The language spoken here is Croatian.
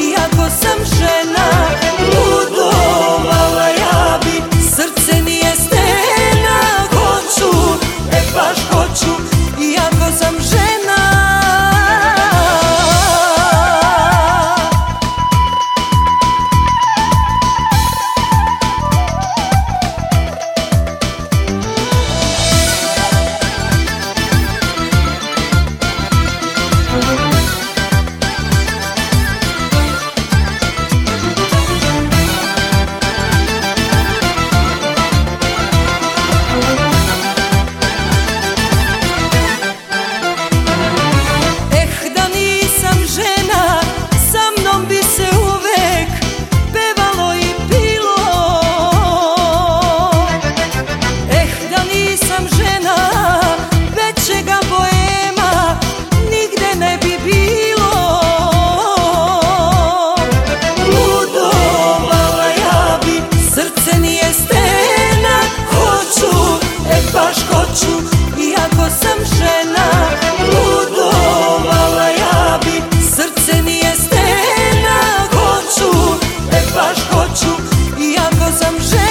iako sam žena. Ludovala ja bi, srce mi je stena. Hoću, baš hoću, iako sam žena. Baš hoću, iako sam žena. Ludovala ja bi, srce mi je stena. Hoću, baš hoću, iako sam žena.